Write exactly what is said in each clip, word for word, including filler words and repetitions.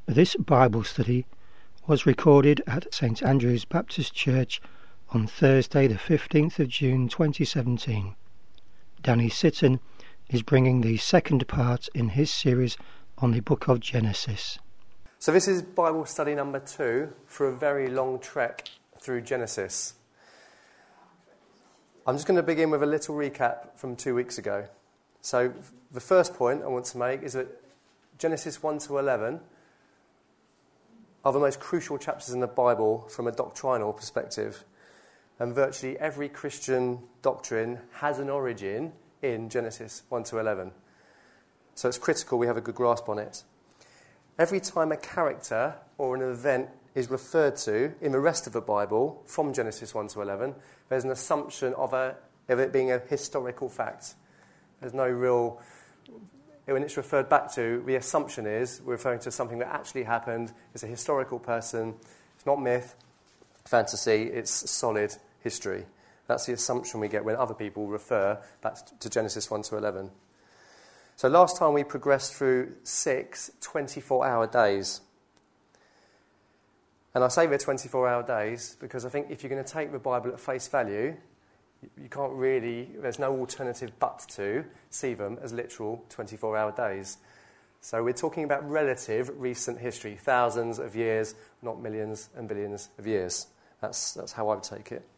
This Bible study was recorded at St Andrew's Baptist Church on Thursday the fifteenth of June twenty seventeen. Danny Sitton is bringing the second part in his series on the book of Genesis. So this is Bible study number two for a very long trek through Genesis. I'm just going to begin with a little recap from two weeks ago. So the first point I want to make is that Genesis one to eleven are the most crucial chapters in the Bible from a doctrinal perspective. And virtually every Christian doctrine has an origin in Genesis one to eleven. So it's critical we have a good grasp on it. Every time a character or an event is referred to in the rest of the Bible from Genesis one to eleven, there's an assumption of, a, of it being a historical fact. There's no real... When it's referred back to, the assumption is we're referring to something that actually happened. It's a historical person. It's not myth, fantasy. It's solid history. That's the assumption we get when other people refer back to Genesis one to eleven. So last time we progressed through six twenty-four-hour days. And I say they're twenty-four-hour days because I think if you're going to take the Bible at face value, you can't really, there's no alternative but to see them as literal twenty-four-hour days. So we're talking about relative recent history, thousands of years, not millions and billions of years. That's, that's how I would take it.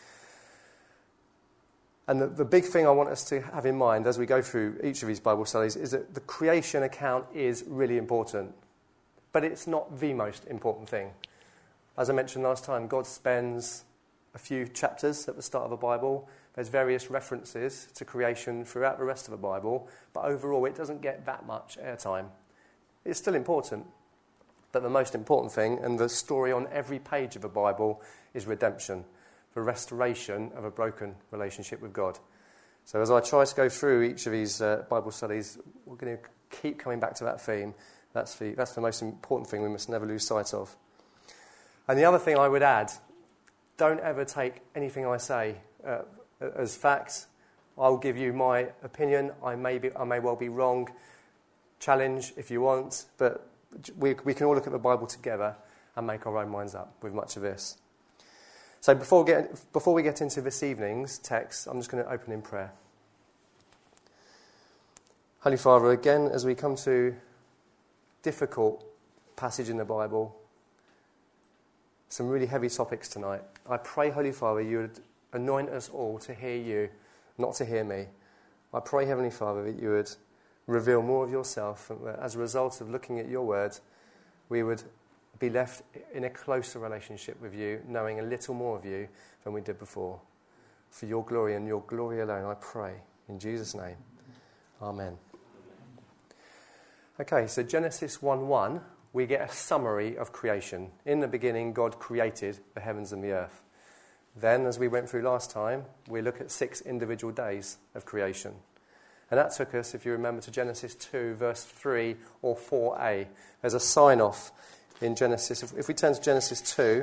And the, the big thing I want us to have in mind as we go through each of these Bible studies is that the creation account is really important, but it's not the most important thing. As I mentioned last time, God spends a few chapters at the start of the Bible. There's various references to creation throughout the rest of the Bible, but overall it doesn't get that much airtime. It's still important, but the most important thing, and the story on every page of the Bible, is redemption, the restoration of a broken relationship with God. So as I try to go through each of these uh, Bible studies, we're going to keep coming back to that theme. That's the, that's the most important thing we must never lose sight of. And the other thing I would add, don't ever take anything I say uh, as facts. I'll give you my opinion. I may be, I may well be wrong. Challenge if you want, but we, we can all look at the Bible together and make our own minds up with much of this. So before, get, before we get into this evening's text, I'm just going to open in prayer. Holy Father, again, as we come to difficult passage in the Bible, some really heavy topics tonight. I pray, Holy Father, you would anoint us all to hear you, not to hear me. I pray, Heavenly Father, that you would reveal more of yourself. And as a result of looking at your word, we would be left in a closer relationship with you, knowing a little more of you than we did before. For your glory and your glory alone, I pray. In Jesus' name, amen. Okay, so Genesis one one. We get a summary of creation. In the beginning, God created the heavens and the earth. Then, as we went through last time, we look at six individual days of creation. And that took us, if you remember, to Genesis two, verse three or four a. There's a sign-off in Genesis. If, if we turn to Genesis two,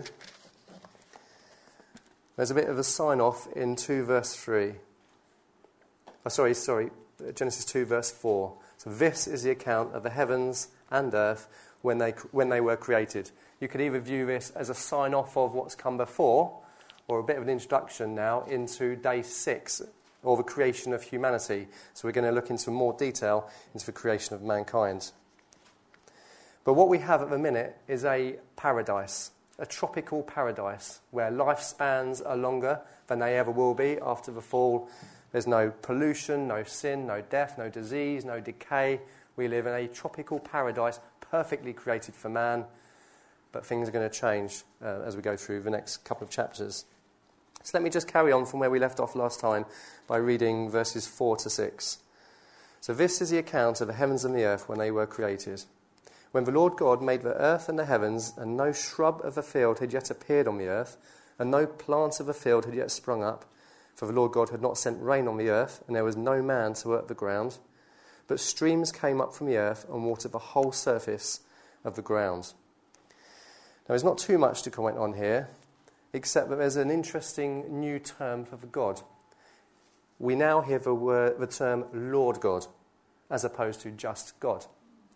there's a bit of a sign-off in two, verse three. Oh, sorry, sorry, Genesis two, verse four. So this is the account of the heavens and earth when they when they were created. You could either view this as a sign-off of what's come before, or a bit of an introduction now into day six, or the creation of humanity. So we're going to look into more detail into the creation of mankind. But what we have at the minute is a paradise, a tropical paradise, where lifespans are longer than they ever will be after the fall. There's no pollution, no sin, no death, no disease, no decay. We live in a tropical paradise, perfectly created for man, but things are going to change uh, as we go through the next couple of chapters. So let me just carry on from where we left off last time by reading verses four to six. So this is the account of the heavens and the earth when they were created. When the Lord God made the earth and the heavens, and no shrub of the field had yet appeared on the earth, and no plant of the field had yet sprung up, for the Lord God had not sent rain on the earth, and there was no man to work the ground, but streams came up from the earth and watered the whole surface of the ground. Now, there's not too much to comment on here, except that there's an interesting new term for the God. We now hear the, word, the term Lord God, as opposed to just God.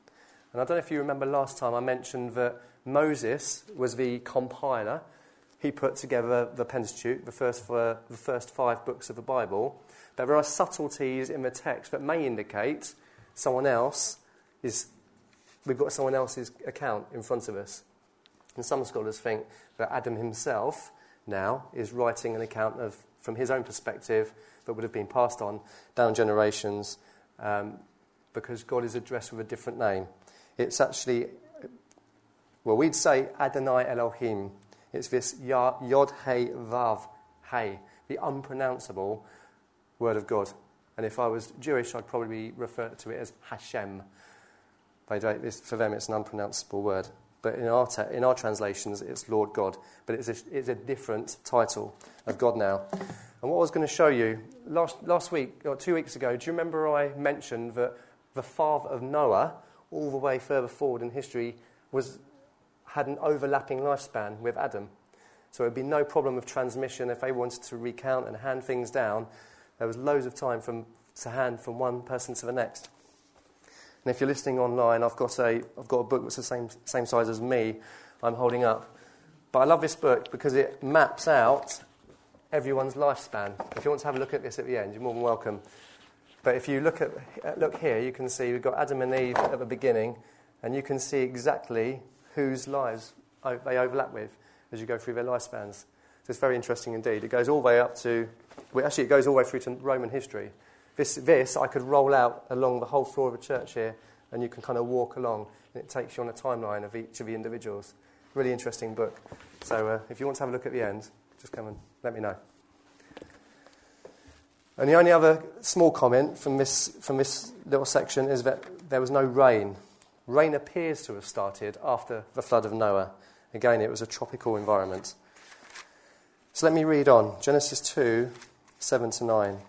And I don't know if you remember last time I mentioned that Moses was the compiler. He put together the Pentateuch, the first, uh, the first five books of the Bible. But there are subtleties in the text that may indicate someone else is, we've got someone else's account in front of us. And some scholars think that Adam himself now is writing an account of, from his own perspective, that would have been passed on down generations, um, because God is addressed with a different name. It's actually, well, we'd say Adonai Elohim. It's this Yod He Vav He, the unpronounceable word of God. And if I was Jewish, I'd probably refer to it as Hashem. They don't, it's, for them, it's an unpronounceable word. But in our te- in our translations, it's Lord God. But it's a, it's a different title of God now. And what I was going to show you, last last week, or two weeks ago, do you remember I mentioned that the father of Noah, all the way further forward in history, was had an overlapping lifespan with Adam. So it would be no problem of transmission if they wanted to recount and hand things down. There was loads of time from to hand from one person to the next. And if you're listening online, I've got a I've got a book that's the same same size as me. I'm holding up, but I love this book because it maps out everyone's lifespan. If you want to have a look at this at the end, you're more than welcome. But if you look at look here, you can see we've got Adam and Eve at the beginning, and you can see exactly whose lives they overlap with as you go through their lifespans. So it's very interesting indeed. It goes all the way up to, well, actually it goes all the way through to Roman history. This, this I could roll out along the whole floor of a church here, and you can kind of walk along, and it takes you on a timeline of each of the individuals. Really interesting book. So uh, if you want to have a look at the end, just come and let me know. And the only other small comment from this from this little section is that there was no rain. Rain appears to have started after the flood of Noah. Again, it was a tropical environment. So let me read on. Genesis two, seven to nine.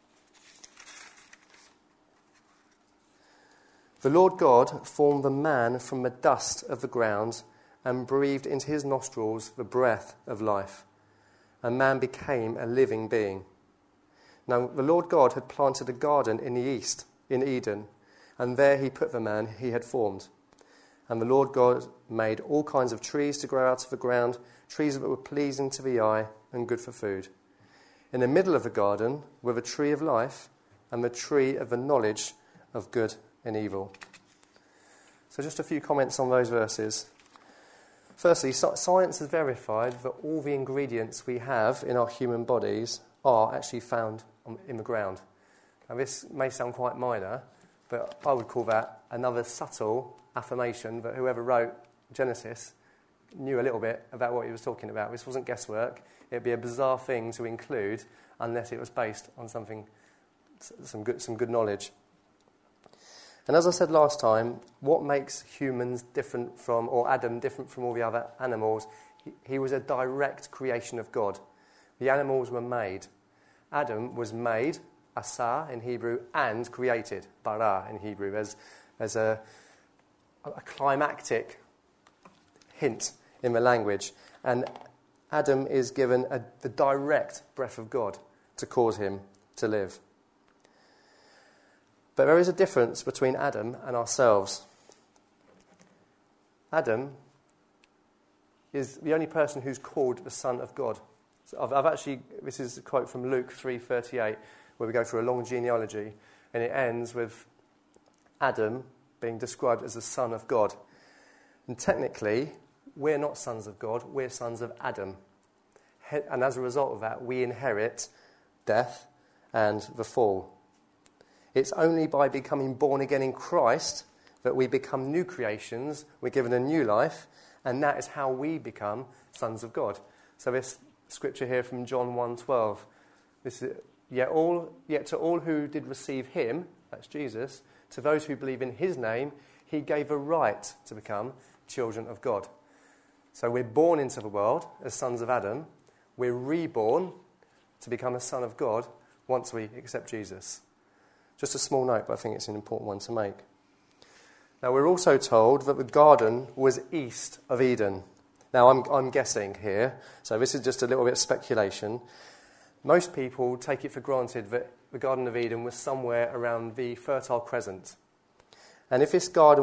The Lord God formed the man from the dust of the ground and breathed into his nostrils the breath of life. And man became a living being. Now the Lord God had planted a garden in the east, in Eden, and there he put the man he had formed. And the Lord God made all kinds of trees to grow out of the ground, trees that were pleasing to the eye and good for food. In the middle of the garden were the tree of life and the tree of the knowledge of good and evil. So just a few comments on those verses. Firstly, science has verified that all the ingredients we have in our human bodies are actually found in the ground. Now this may sound quite minor, but I would call that another subtle affirmation that whoever wrote Genesis knew a little bit about what he was talking about. This wasn't guesswork. It would be a bizarre thing to include unless it was based on something, some good, some good knowledge. And as I said last time, what makes humans different from, or Adam different from all the other animals, he, he was a direct creation of God. The animals were made. Adam was made, asa in Hebrew, and created, bara in Hebrew, as, as a, a climactic hint in the language. And Adam is given a, the direct breath of God to cause him to live. But there is a difference between Adam and ourselves. Adam is the only person who's called the Son of God. So I've, I've actually, this is a quote from Luke three thirty-eight, where we go through a long genealogy, and it ends with Adam being described as the Son of God. And technically, we're not sons of God, we're sons of Adam. And as a result of that, we inherit death and the fall. It's only by becoming born again in Christ that we become new creations, we're given a new life, and that is how we become sons of God. So this scripture here from John one twelve, this is, yet, all, yet to all who did receive him, that's Jesus, to those who believe in his name, he gave a right to become children of God. So we're born into the world as sons of Adam, we're reborn to become a son of God once we accept Jesus. Just a small note, but I think it's an important one to make. Now, we're also told that the garden was east of Eden. Now, I'm, I'm guessing here, so this is just a little bit of speculation. Most people take it for granted that the Garden of Eden was somewhere around the Fertile Crescent. And if this garden was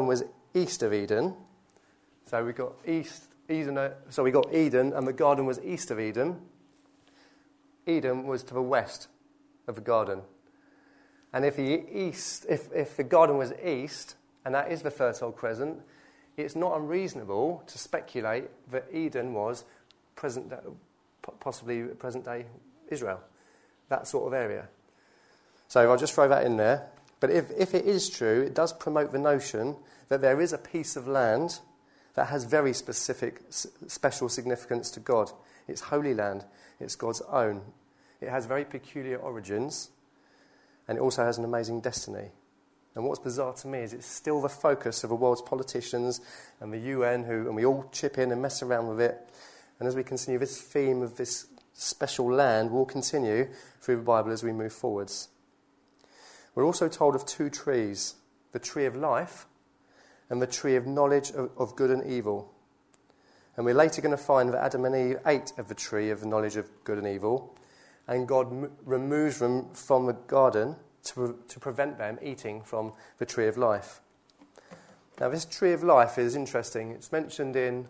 east of Eden. So we got east, Eden. Uh, so we got Eden, and the garden was east of Eden. Eden was to the west of the garden. And if the east, if, if the garden was east, and that is the Fertile Crescent, it's not unreasonable to speculate that Eden was present, possibly present-day Israel, that sort of area. So I'll just throw that in there. But if, if it is true, it does promote the notion that there is a piece of land that has very specific, s- special significance to God. It's holy land. It's God's own. It has very peculiar origins, and it also has an amazing destiny. And what's bizarre to me is it's still the focus of the world's politicians and the U N, who, and we all chip in and mess around with it. And as we continue, this theme of this special land will continue through the Bible as we move forwards. We're also told of two trees, the tree of life and the tree of knowledge of, of good and evil. And we're later going to find that Adam and Eve ate of the tree of the knowledge of good and evil, and God m- removes them from the garden to, to prevent them eating from the tree of life. Now, this tree of life is interesting. It's mentioned in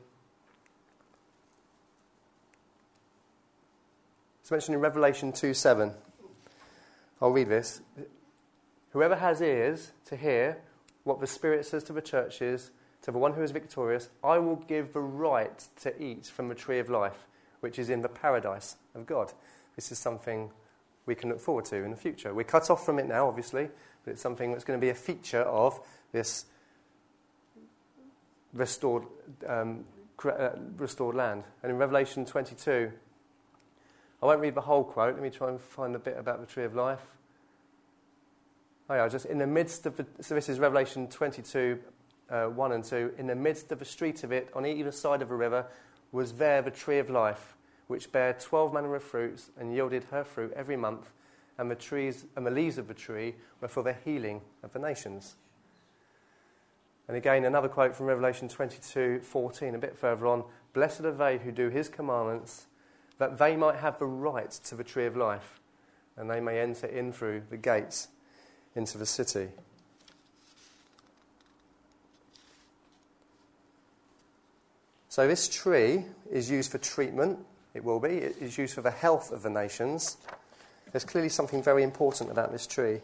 it's mentioned in Revelation two seven. I'll read this. Whoever has ears to hear what the Spirit says to the churches, to the one who is victorious, I will give the right to eat from the tree of life, which is in the paradise of God. This is something we can look forward to in the future. We're cut off from it now, obviously, but it's something that's going to be a feature of this restored, um, uh, restored land. And in Revelation twenty-two, I won't read the whole quote. Let me try and find the bit about the tree of life. Oh yeah, just in the midst of the, so this is Revelation twenty-two, uh, one and two. In the midst of the street of it, on either side of a river, was there the tree of life, which bare twelve manner of fruits, and yielded her fruit every month. And the trees and the leaves of the tree were for the healing of the nations. And again, another quote from Revelation twenty-two, fourteen, a bit further on. Blessed are they who do his commandments, that they might have the right to the tree of life, and they may enter in through the gates into the city. So this tree is used for treatment. It will be. It is used for the health of the nations. There's clearly something very important about this tree.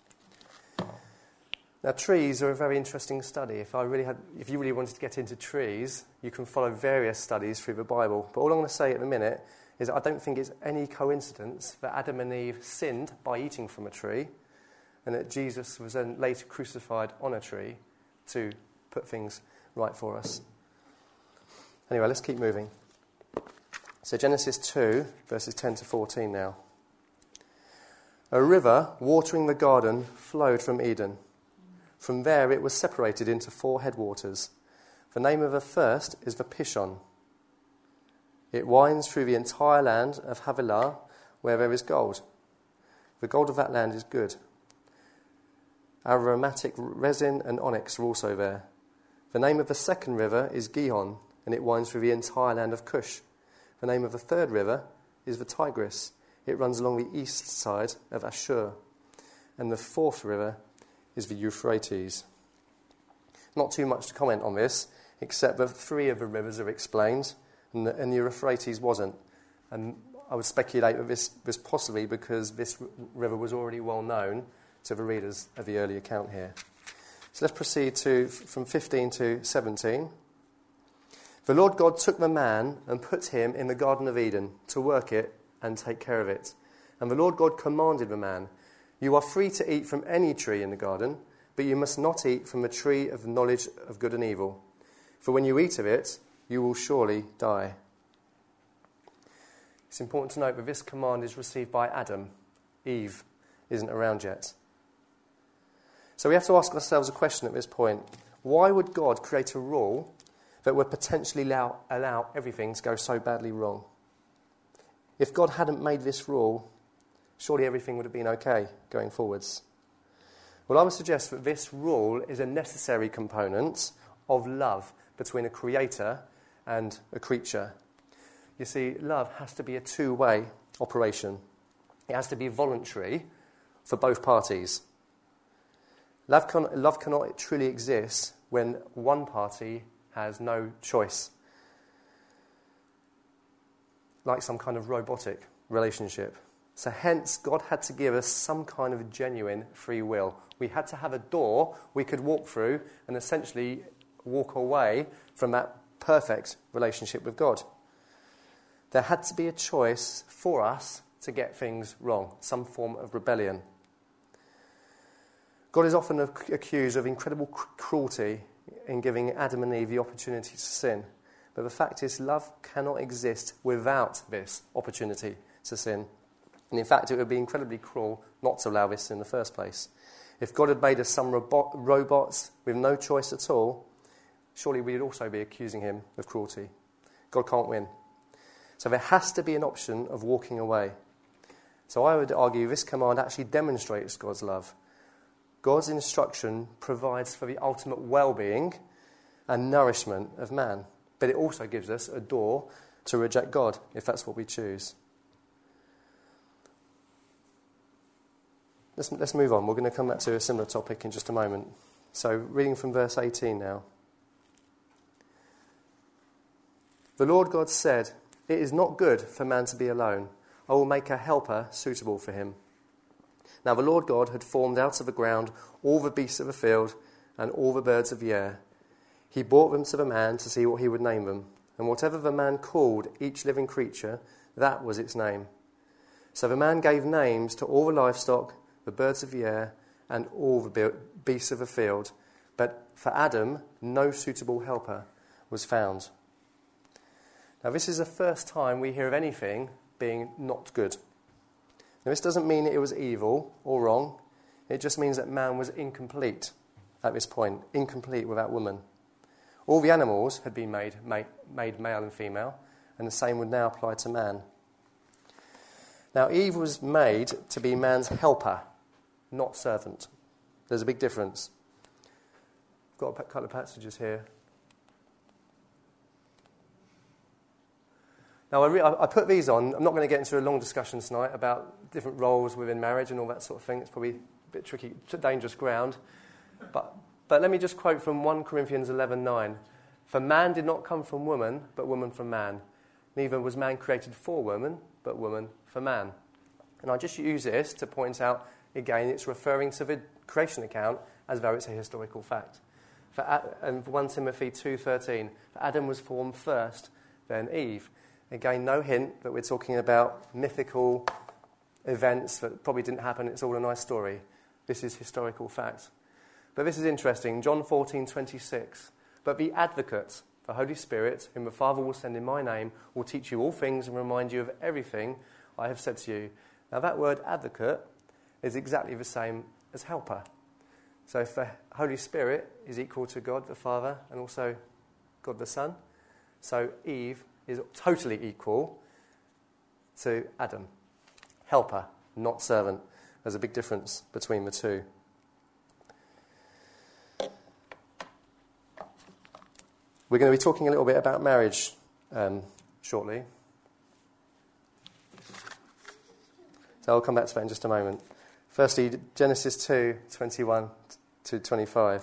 Now, trees are a very interesting study. If I really had, if you really wanted to get into trees, you can follow various studies through the Bible. But all I'm going to say at the minute is that I don't think it's any coincidence that Adam and Eve sinned by eating from a tree, and that Jesus was then later crucified on a tree to put things right for us. Anyway, let's keep moving. So Genesis two, verses ten to fourteen now. A river watering the garden flowed from Eden. From there it was separated into four headwaters. The name of the first is the Pishon. It winds through the entire land of Havilah, where there is gold. The gold of that land is good. Aromatic resin and onyx are also there. The name of the second river is Gihon, and it winds through the entire land of Cush. The name of the third river is the Tigris. It runs along the east side of Ashur. And the fourth river is the Euphrates. Not too much to comment on this, except that three of the rivers are explained, and the, and the Euphrates wasn't. And I would speculate that this was possibly because this river was already well known to the readers of the early account here. So let's proceed to from fifteen to seventeen. The Lord God took the man and put him in the Garden of Eden to work it and take care of it. And the Lord God commanded the man, you are free to eat from any tree in the garden, but you must not eat from the tree of the knowledge of good and evil. For when you eat of it, you will surely die. It's important to note that this command is received by Adam. Eve isn't around yet. So we have to ask ourselves a question at this point. Why would God create a rule that would potentially allow, allow everything to go so badly wrong? If God hadn't made this rule, surely everything would have been okay going forwards. Well, I would suggest that this rule is a necessary component of love between a creator and a creature. You see, love has to be a two-way operation. It has to be voluntary for both parties. Love, can, love cannot truly exist when one party has no choice. Like some kind of robotic relationship. So hence, God had to give us some kind of genuine free will. We had to have a door we could walk through and essentially walk away from that perfect relationship with God. There had to be a choice for us to get things wrong, some form of rebellion. God is often accused of incredible cruelty in giving Adam and Eve the opportunity to sin. But the fact is, love cannot exist without this opportunity to sin. And in fact, it would be incredibly cruel not to allow this in the first place. If God had made us some robot, robots with no choice at all, surely we would also be accusing him of cruelty. God can't win. So there has to be an option of walking away. So I would argue this command actually demonstrates God's love. God's instruction provides for the ultimate well-being and nourishment of man. But it also gives us a door to reject God, if that's what we choose. Let's, let's move on. We're going to come back to a similar topic in just a moment. So, reading from verse eighteen now. The Lord God said, "It is not good for man to be alone. I will make a helper suitable for him." Now the Lord God had formed out of the ground all the beasts of the field and all the birds of the air. He brought them to the man to see what he would name them. And whatever the man called each living creature, that was its name. So the man gave names to all the livestock, the birds of the air, and all the beasts of the field. But for Adam, no suitable helper was found. Now this is the first time we hear of anything being not good. Now this doesn't mean it was evil or wrong. It just means that man was incomplete at this point, incomplete without woman. All the animals had been made, made, made male and female, and the same would now apply to man. Now Eve was made to be man's helper, not servant. There's a big difference. I've got a couple of passages here. Now, I, re- I put these on. I'm not going to get into a long discussion tonight about different roles within marriage and all that sort of thing. It's probably a bit tricky, dangerous ground. But, but let me just quote from First Corinthians eleven nine. "For man did not come from woman, but woman from man. Neither was man created for woman, but woman for man." And I just use this to point out, again, it's referring to the creation account as though it's a historical fact. For and First Timothy two thirteen, "For Adam was formed first, then Eve." Again, no hint that we're talking about mythical events that probably didn't happen. It's all a nice story. This is historical fact. But this is interesting. John fourteen twenty-six. "But the Advocate, the Holy Spirit, whom the Father will send in my name, will teach you all things and remind you of everything I have said to you." Now that word advocate is exactly the same as helper. So if the Holy Spirit is equal to God the Father and also God the Son, so Eve is totally equal to Adam. Helper, not servant. There's a big difference between the two. We're going to be talking a little bit about marriage um, shortly. So I'll come back to that in just a moment. Firstly, Genesis two twenty-one to twenty-five.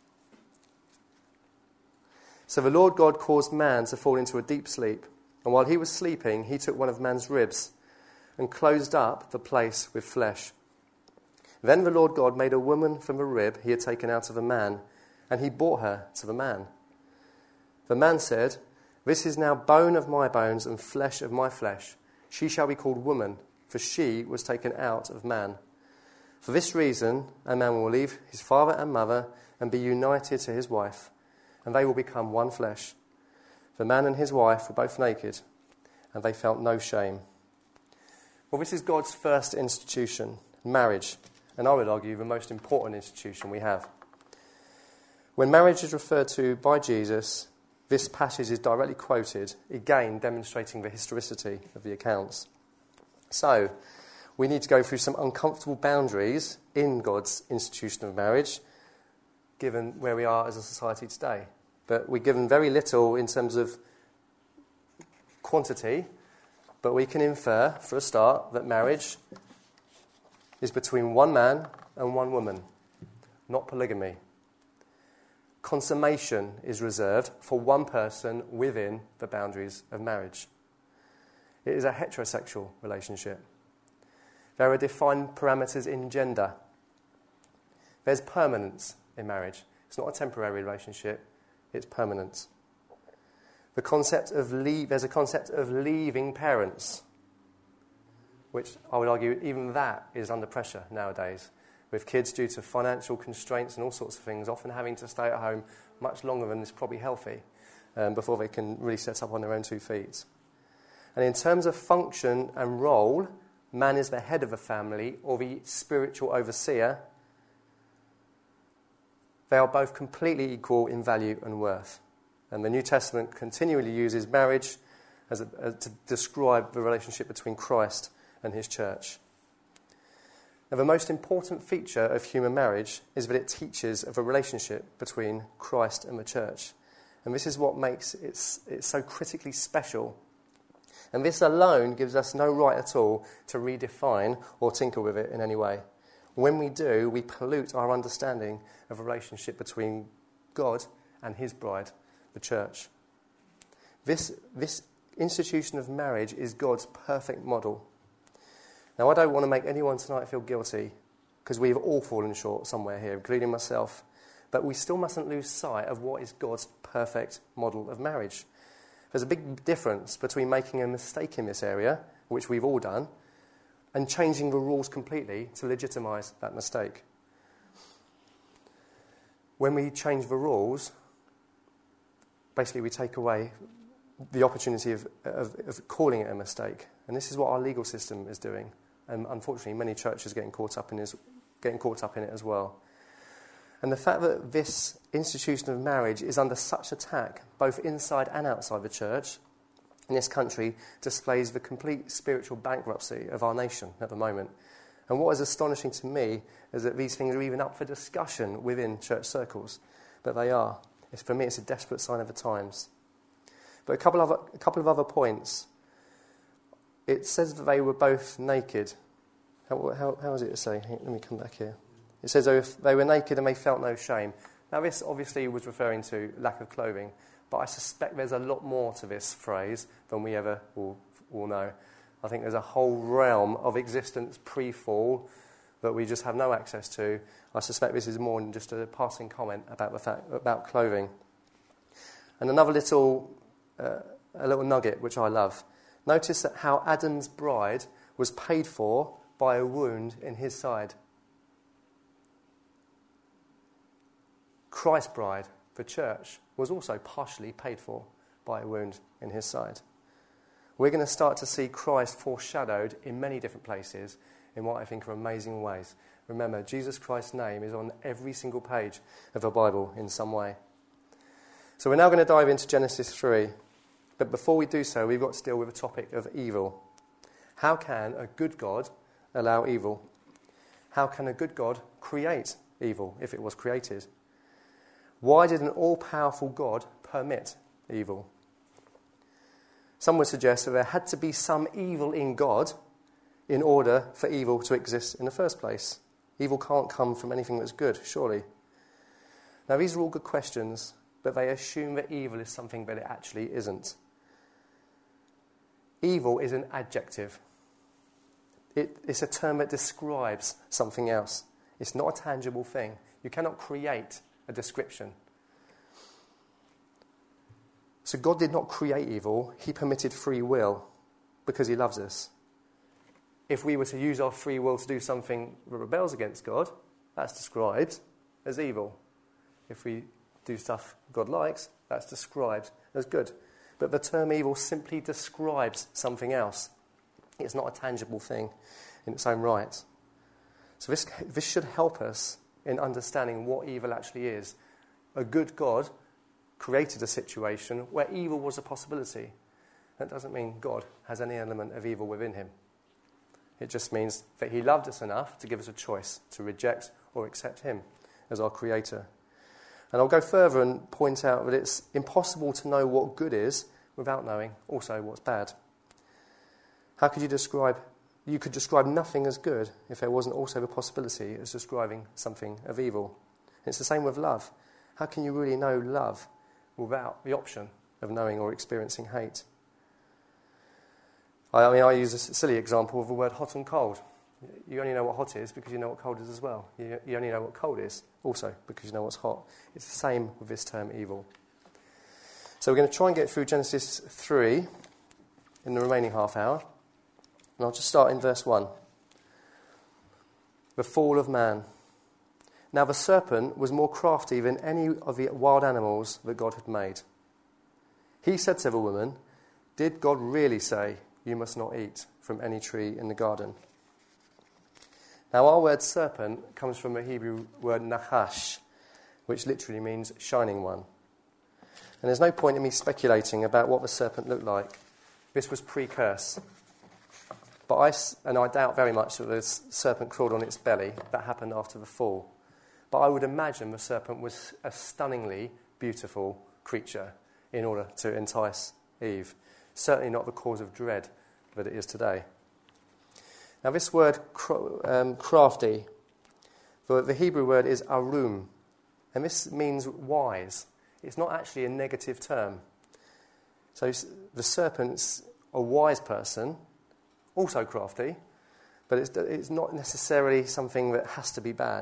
"So the Lord God caused man to fall into a deep sleep, and while he was sleeping, he took one of man's ribs and closed up the place with flesh. Then the Lord God made a woman from the rib he had taken out of the man, and he brought her to the man. The man said, 'This is now bone of my bones and flesh of my flesh. She shall be called woman, for she was taken out of man. For this reason, a man will leave his father and mother and be united to his wife, and they will become one flesh. The man and his wife were both naked, and they felt no shame.'" Well, this is God's first institution, marriage, and I would argue the most important institution we have. When marriage is referred to by Jesus, this passage is directly quoted, again demonstrating the historicity of the accounts. So, we need to go through some uncomfortable boundaries in God's institution of marriage, given where we are as a society today. But we're given very little in terms of quantity, but we can infer, for a start, that marriage is between one man and one woman, not polygamy. Consummation is reserved for one person within the boundaries of marriage. It is a heterosexual relationship. There are defined parameters in gender. There's permanence in marriage. It's not a temporary relationship, it's permanent. The concept of leave, there's a concept of leaving parents, which I would argue even that is under pressure nowadays, with kids due to financial constraints and all sorts of things, often having to stay at home much longer than is probably healthy um, before they can really set up on their own two feet. And in terms of function and role, man is the head of a family or the spiritual overseer. They are both completely equal in value and worth. And the New Testament continually uses marriage as a, as to describe the relationship between Christ and his church. Now, the most important feature of human marriage is that it teaches of a relationship between Christ and the church. And this is what makes it, it so critically special. And this alone gives us no right at all to redefine or tinker with it in any way. When we do, we pollute our understanding of a relationship between God and his bride, the church. This, this institution of marriage is God's perfect model. Now, I don't want to make anyone tonight feel guilty, because we've all fallen short somewhere here, including myself. But we still mustn't lose sight of what is God's perfect model of marriage. There's a big difference between making a mistake in this area, which we've all done, and changing the rules completely to legitimise that mistake. When we change the rules, basically we take away the opportunity of, of, of calling it a mistake. And this is what our legal system is doing. And unfortunately, many churches are getting caught up in this, getting caught up in it as well. And the fact that this institution of marriage is under such attack, both inside and outside the church, in this country, displays the complete spiritual bankruptcy of our nation at the moment. And what is astonishing to me is that these things are even up for discussion within church circles. But they are. It's, for me, it's a desperate sign of the times. But a couple of, a couple of other points. It says that they were both naked. How, how, how does it say? Let me come back here. It says they were naked and they felt no shame. Now, this obviously was referring to lack of clothing, but I suspect there's a lot more to this phrase than we ever will, will know. I think there's a whole realm of existence pre-fall that we just have no access to. I suspect this is more than just a passing comment about the fact about clothing. And another little, uh, a little nugget which I love. Notice that how Adam's bride was paid for by a wound in his side. Christ's bride, the church, was also partially paid for by a wound in his side. We're going to start to see Christ foreshadowed in many different places in what I think are amazing ways. Remember, Jesus Christ's name is on every single page of the Bible in some way. So we're now going to dive into Genesis three. But before we do so, we've got to deal with the topic of evil. How can a good God allow evil? How can a good God create evil if it was created? Why did an all-powerful God permit evil? Some would suggest that there had to be some evil in God in order for evil to exist in the first place. Evil can't come from anything that's good, surely. Now, these are all good questions, but they assume that evil is something that it actually isn't. Evil is an adjective. It, it's a term that describes something else. It's not a tangible thing. You cannot create a description. So God did not create evil. He permitted free will because he loves us. If we were to use our free will to do something that rebels against God, that's described as evil. If we do stuff God likes, that's described as good. But the term evil simply describes something else. It's not a tangible thing in its own right. So this, this should help us in understanding what evil actually is. A good God created a situation where evil was a possibility. That doesn't mean God has any element of evil within him. It just means that he loved us enough to give us a choice to reject or accept him as our creator. And I'll go further and point out that it's impossible to know what good is without knowing also what's bad. How could you describe, you could describe nothing as good if there wasn't also the possibility of describing something of evil. And it's the same with love. How can you really know love without the option of knowing or experiencing hate? I, I mean, I use a silly example of the word hot and cold. You only know what hot is because you know what cold is as well. You, you only know what cold is also because you know what's hot. It's the same with this term evil. So we're going to try and get through Genesis three in the remaining half hour. And I'll just start in verse one. The fall of man. Now the serpent was more crafty than any of the wild animals that God had made. He said to the woman, "Did God really say, 'You must not eat from any tree in the garden'?" Now our word serpent comes from the Hebrew word nachash, which literally means shining one. And there's no point in me speculating about what the serpent looked like. This was pre-curse. But I, and I doubt very much that the serpent crawled on its belly. That happened after the fall. But I would imagine the serpent was a stunningly beautiful creature in order to entice Eve. Certainly not the cause of dread that it is today. Now this word um, crafty, the, the Hebrew word is arum, and this means wise. It's not actually a negative term. So the serpent's a wise person, also crafty, but it's, it's not necessarily something that has to be bad.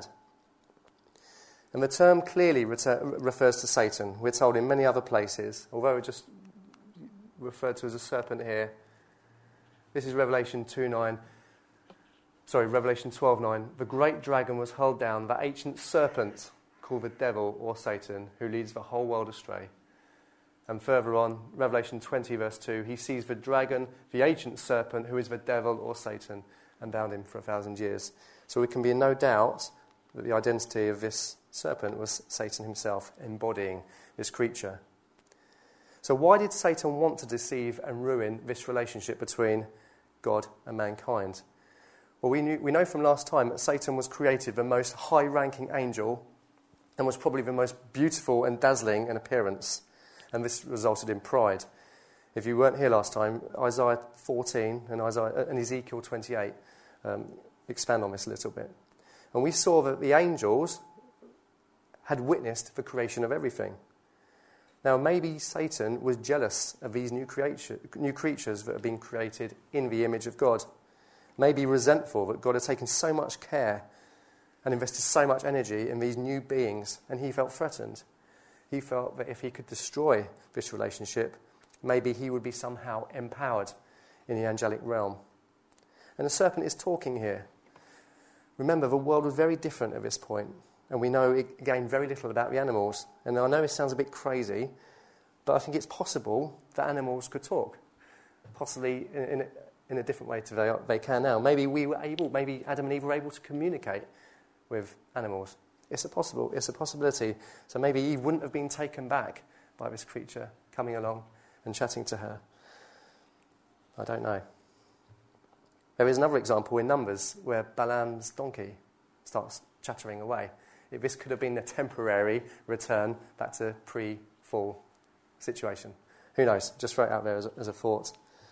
And the term clearly reter- refers to Satan. We're told in many other places, although it just referred to as a serpent here. This is Revelation two nine. Sorry, Revelation twelve nine. The great dragon was hurled down, the ancient serpent called the devil or Satan, who leads the whole world astray. And further on, Revelation twenty verse two, he sees the dragon, the ancient serpent, who is the devil or Satan, and bound him for a thousand years. So we can be in no doubt that the identity of this serpent was Satan himself, embodying this creature. So why did Satan want to deceive and ruin this relationship between God and mankind? Well, we, knew, we know from last time that Satan was created the most high-ranking angel and was probably the most beautiful and dazzling in appearance. And this resulted in pride. If you weren't here last time, Isaiah fourteen and, Isaiah, and Ezekiel twenty-eight um, expand on this a little bit. And we saw that the angels had witnessed the creation of everything. Now, maybe Satan was jealous of these new, creature, new creatures that have been created in the image of God. Maybe resentful that God had taken so much care and invested so much energy in these new beings, and he felt threatened. He felt that if he could destroy this relationship, maybe he would be somehow empowered in the angelic realm. And the serpent is talking here. Remember, the world was very different at this point, and we know, again, very little about the animals. And I know it sounds a bit crazy, but I think it's possible that animals could talk, possibly in, in, in a different way to they, they can now. Maybe we were able, maybe Adam and Eve were able to communicate with animals. It's a possible, it's a possibility. So maybe Eve wouldn't have been taken back by this creature coming along and chatting to her. I don't know. There is another example in Numbers where Balaam's donkey starts chattering away. This could have been a temporary return back to pre-fall situation. Who knows? Just throw it out there as a, as a thought.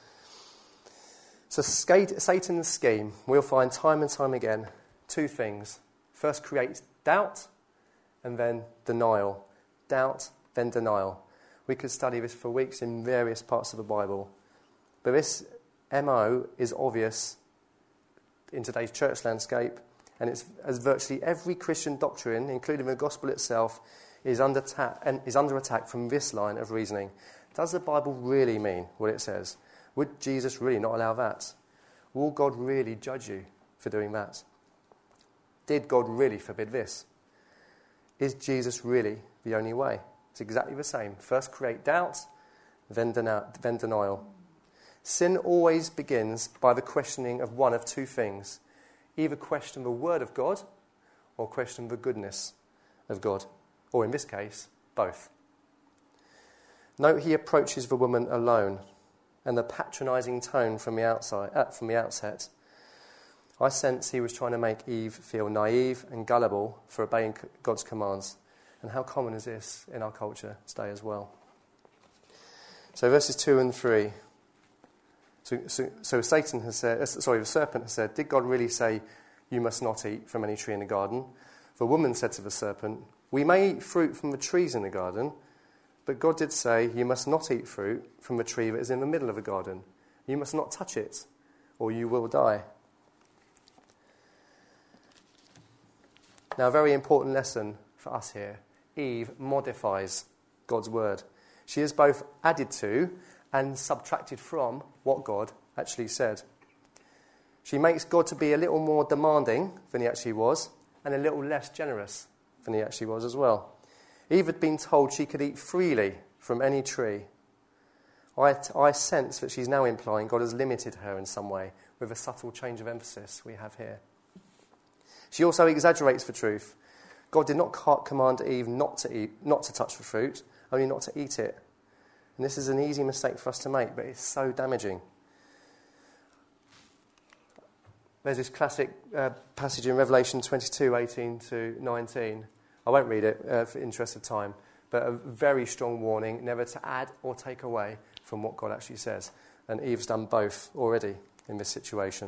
So Satan's scheme, we'll find time and time again, two things. First creates doubt and then denial. Doubt, then denial. We could study this for weeks in various parts of the Bible. But this M O is obvious in today's church landscape, and it's as virtually every Christian doctrine, including the gospel itself, is under, ta- and is under attack from this line of reasoning. Does the Bible really mean what it says? Would Jesus really not allow that? Will God really judge you for doing that? Did God really forbid this? Is Jesus really the only way? It's exactly the same. First create doubt, then, deni- then denial. Sin always begins by the questioning of one of two things. Either question the word of God or question the goodness of God. Or in this case, both. Note he approaches the woman alone, and the patronising tone from the outside, uh, from the outset. I sense he was trying to make Eve feel naive and gullible for obeying God's commands. And how common is this in our culture today as well? So verses two and three. So, so, so Satan has said, uh, sorry, the serpent has said, "Did God really say you must not eat from any tree in the garden?" The woman said to the serpent, We may eat fruit from the trees in the garden, but God did say, you must not eat fruit from the tree that is in the middle of the garden. You must not touch it, or you will die. Now, a very important lesson for us here. Eve modifies God's word. She is both added to and subtracted from what God actually said. She makes God to be a little more demanding than he actually was, and a little less generous than he actually was as well. Eve had been told she could eat freely from any tree. I, I sense that she's now implying God has limited her in some way with a subtle change of emphasis we have here. She also exaggerates the truth. God did not command Eve not to eat, not to touch the fruit, only not to eat it. And this is an easy mistake for us to make, but it's so damaging. There's this classic uh, passage in Revelation twenty-two, eighteen to nineteen. I won't read it uh, for interest of time, but a very strong warning never to add or take away from what God actually says. And Eve's done both already in this situation.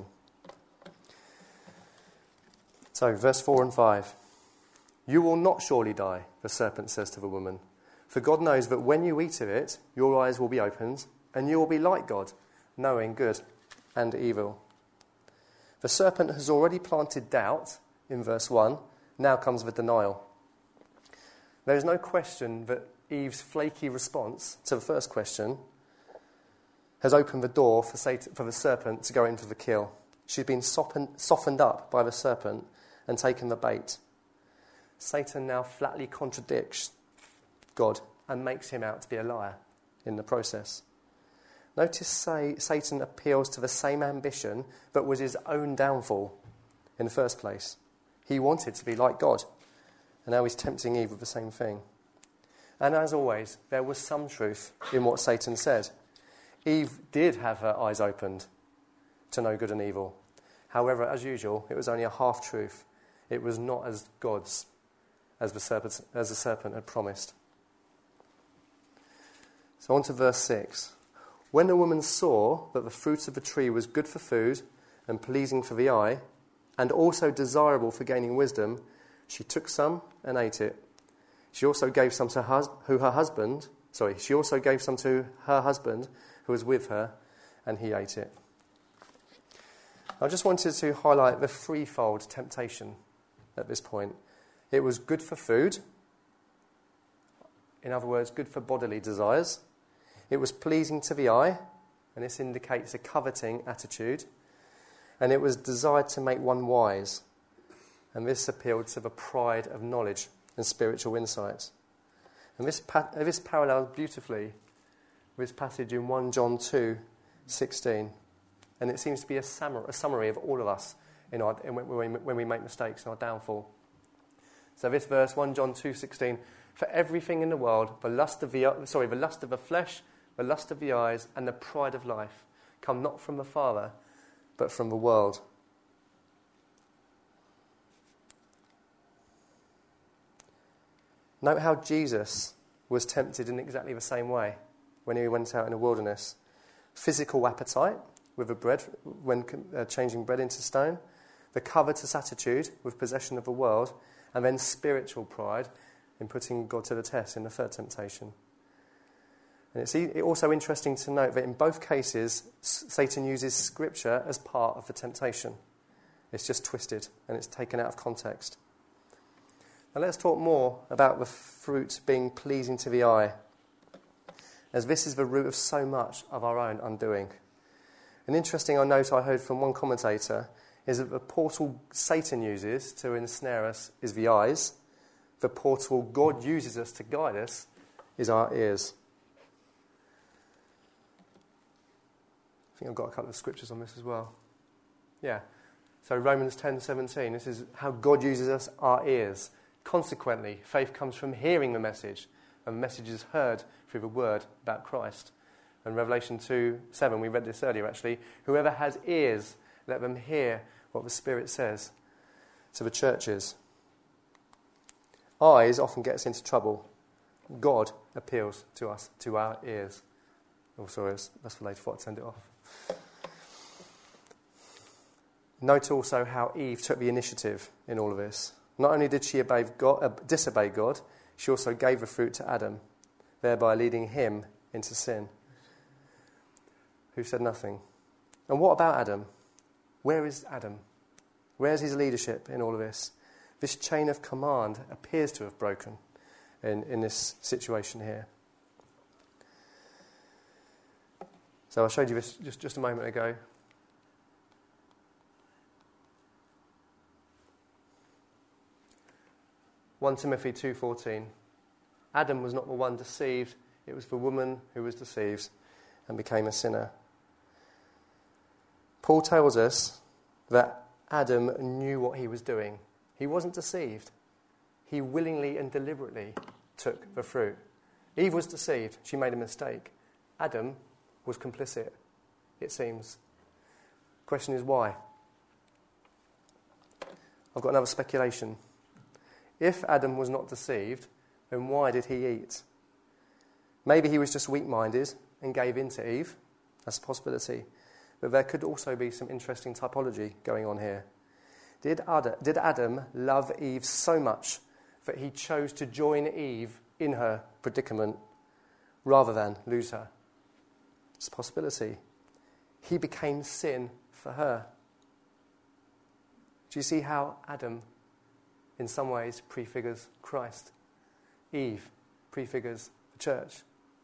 So, verse four and five. You will not surely die, the serpent says to the woman. For God knows that when you eat of it, your eyes will be opened, and you will be like God, knowing good and evil. The serpent has already planted doubt in verse one. Now comes the denial. There is no question that Eve's flaky response to the first question has opened the door for, Satan, for the serpent to go into the kill. She's been softened, softened up by the serpent and taken the bait. Satan now flatly contradicts God and makes him out to be a liar in the process. Notice say, Satan appeals to the same ambition that was his own downfall in the first place. He wanted to be like God, and now he's tempting Eve with the same thing. And as always, there was some truth in what Satan said. Eve did have her eyes opened to know good and evil. However, as usual, it was only a half-truth. It was not as God's, as the serpent, as the serpent had promised. So on to verse six. When the woman saw that the fruit of the tree was good for food and pleasing for the eye, and also desirable for gaining wisdom, she took some and ate it. She also gave some to her, who her husband, sorry, she also gave some to her husband who was with her, and he ate it. I just wanted to highlight the threefold temptation at this point. It was good for food. In other words, good for bodily desires. It was pleasing to the eye, and this indicates a coveting attitude. And it was desired to make one wise. And this appealed to the pride of knowledge and spiritual insight. And this, pa- this parallels beautifully with this passage in First John two sixteen. And it seems to be a, sum- a summary of all of us in our, in when, we, when we make mistakes in our downfall. So this verse, First John two sixteen, for everything in the world, the lust of the sorry, the lust of the flesh, the lust of the eyes, and the pride of life come not from the Father, but from the world. Note how Jesus was tempted in exactly the same way when he went out in the wilderness. Physical appetite with the bread, when uh, changing bread into stone, the covetous attitude with possession of the world, and then spiritual pride in putting God to the test in the third temptation. And it's also interesting to note that in both cases, Satan uses Scripture as part of the temptation. It's just twisted and it's taken out of context. Now let's talk more about the fruit being pleasing to the eye, as this is the root of so much of our own undoing. An interesting note I heard from one commentator is that the portal Satan uses to ensnare us is the eyes. The portal God uses us to guide us is our ears. I think I've got a couple of scriptures on this as well. Yeah. So Romans ten seventeen, this is how God uses us, our ears. Consequently, faith comes from hearing the message, and the message is heard through the word about Christ. And Revelation two seven, we read this earlier actually, whoever has ears, let them hear what the Spirit says to the churches. Eyes often get us into trouble. God appeals to us, to our ears. Oh, sorry, that's for later, I thought I'd send it off. Note also how Eve took the initiative in all of this. Not only did she obey God, uh, disobey God, she also gave the fruit to Adam, thereby leading him into sin, who said nothing. And what about Adam? Where is Adam? Where's his leadership in all of this? This chain of command appears to have broken in, in this situation here. So I showed you this just, just a moment ago. First Timothy two fourteen. Adam was not the one deceived, it was the woman who was deceived and became a sinner. Paul tells us that Adam knew what he was doing. He wasn't deceived. He willingly and deliberately took the fruit. Eve was deceived. She made a mistake. Adam was complicit, it seems. The question is why? I've got another speculation. If Adam was not deceived, then why did he eat? Maybe he was just weak-minded and gave in to Eve. That's a possibility. But there could also be some interesting typology going on here. Did Adam, did Adam love Eve so much that he chose to join Eve in her predicament rather than lose her? It's a possibility. He became sin for her. Do you see how Adam, in some ways, prefigures Christ? Eve prefigures the church.